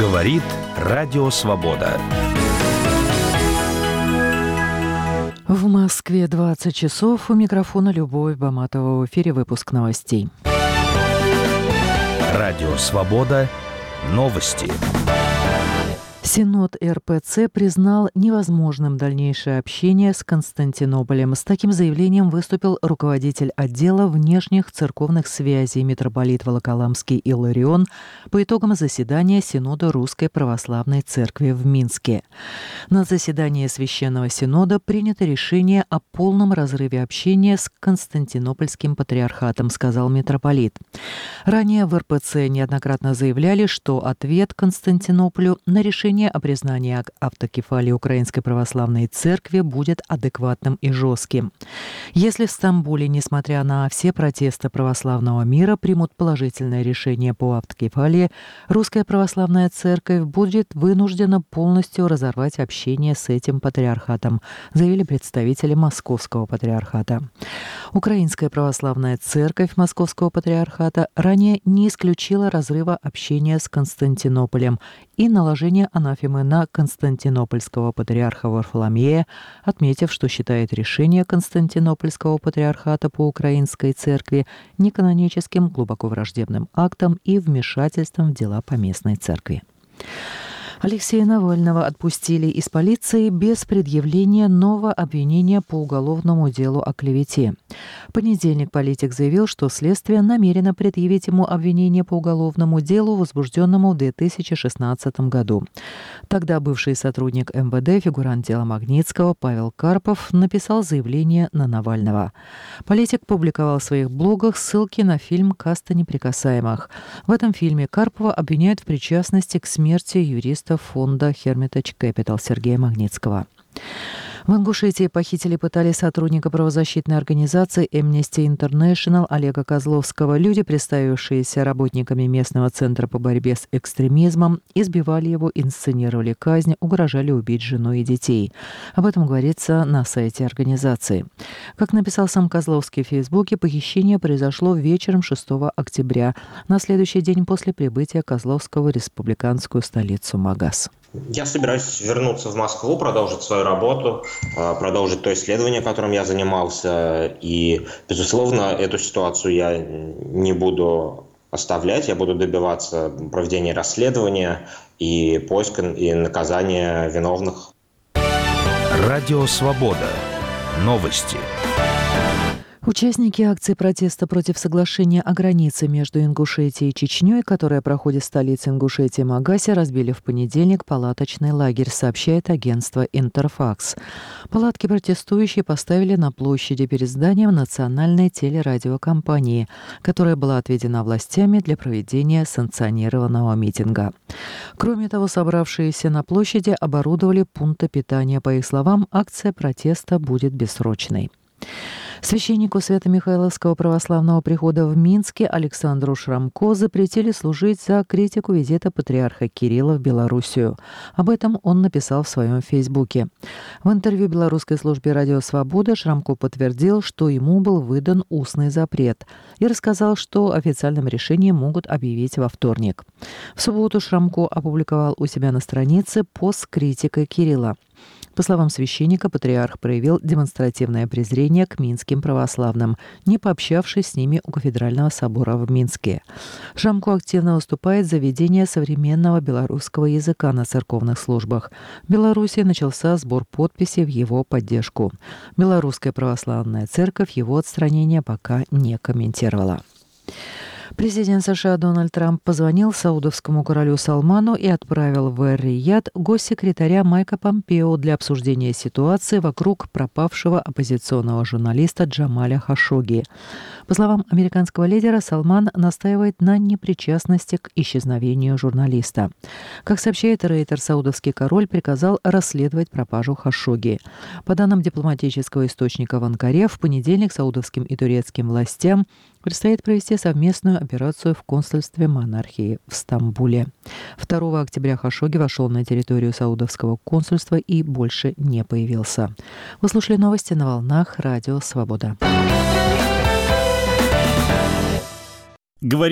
Говорит Радио Свобода. В Москве 20 часов. У микрофона Любовь Баматова. В эфире выпуск новостей. Радио Свобода. Новости. Синод РПЦ признал невозможным дальнейшее общение с Константинополем. С таким заявлением выступил руководитель отдела внешних церковных связей митрополит Волоколамский Илларион по итогам заседания Синода Русской Православной Церкви в Минске. На заседании Священного Синода принято решение о полном разрыве общения с Константинопольским патриархатом, сказал митрополит. Ранее в РПЦ неоднократно заявляли, что ответ Константинополю на решение о признании автокефалии Украинской Православной Церкви будет адекватным и жестким. Если в Стамбуле, несмотря на все протесты православного мира, примут положительное решение по автокефалии, Русская Православная Церковь будет вынуждена полностью разорвать общение с этим патриархатом, заявили представители Московского патриархата. Украинская Православная Церковь Московского патриархата ранее не исключила разрыва общения с Константинополем и наложения анафемы на константинопольского патриарха Варфоломея, отметив, что считает решение Константинопольского патриархата по Украинской Церкви неканоническим, глубоко враждебным актом и вмешательством в дела поместной церкви. Алексея Навального отпустили из полиции без предъявления нового обвинения по уголовному делу о клевете. В понедельник политик заявил, что следствие намерено предъявить ему обвинение по уголовному делу, возбужденному в 2016 году. Тогда бывший сотрудник МВД, фигурант дела Магнитского Павел Карпов написал заявление на Навального. Политик публиковал в своих блогах ссылки на фильм «Каста неприкасаемых». В этом фильме Карпова обвиняют в причастности к смерти юриста фонда Hermitage Capital Сергея Магнитского. В Ингушетии похитили и пытали сотрудника правозащитной организации Amnesty International Олега Козловского. Люди, представившиеся работниками местного центра по борьбе с экстремизмом, избивали его, инсценировали казнь, угрожали убить жену и детей. Об этом говорится на сайте организации. Как написал сам Козловский в Фейсбуке, похищение произошло вечером 6 октября, на следующий день после прибытия Козловского в республиканскую столицу Магас. Я собираюсь вернуться в Москву, продолжить свою работу, продолжить то исследование, которым я занимался. И, безусловно, эту ситуацию я не буду оставлять. Я буду добиваться проведения расследования и поиска и наказания виновных. Радио Свобода. Новости. Участники акции протеста против соглашения о границе между Ингушетией и Чечней, которая проходит в столице Ингушетии Магасе, разбили в понедельник палаточный лагерь, сообщает агентство «Интерфакс». Палатки протестующие поставили на площади перед зданием национальной телерадиокомпании, которая была отведена властями для проведения санкционированного митинга. Кроме того, собравшиеся на площади оборудовали пункты питания. По их словам, акция протеста будет бессрочной. Священнику Свято-Михайловского православного прихода в Минске Александру Шрамко запретили служить за критику визита патриарха Кирилла в Белоруссию. Об этом он написал в своем фейсбуке. В интервью белорусской службе «Радио Свобода» Шрамко подтвердил, что ему был выдан устный запрет, и рассказал, что официальным решением могут объявить во вторник. В субботу Шрамко опубликовал у себя на странице пост с критикой Кирилла. По словам священника, патриарх проявил демонстративное презрение к минским православным, не пообщавшись с ними у кафедрального собора в Минске. Шрамко активно выступает за введение современного белорусского языка на церковных службах. В Беларуси начался сбор подписей в его поддержку. Белорусская православная церковь его отстранение пока не комментировала. Президент США Дональд Трамп позвонил саудовскому королю Салману и отправил в Эр-Рияд госсекретаря Майка Помпео для обсуждения ситуации вокруг пропавшего оппозиционного журналиста Джамаля Хашогги. По словам американского лидера, Салман настаивает на непричастности к исчезновению журналиста. Как сообщает Рейтер, саудовский король приказал расследовать пропажу Хашогги. По данным дипломатического источника в Анкаре, в понедельник саудовским и турецким властям предстоит провести совместную операцию в консульстве монархии в Стамбуле. 2 октября Хашогги вошел на территорию саудовского консульства и больше не появился. Вы слушали новости на волнах Радио Свобода.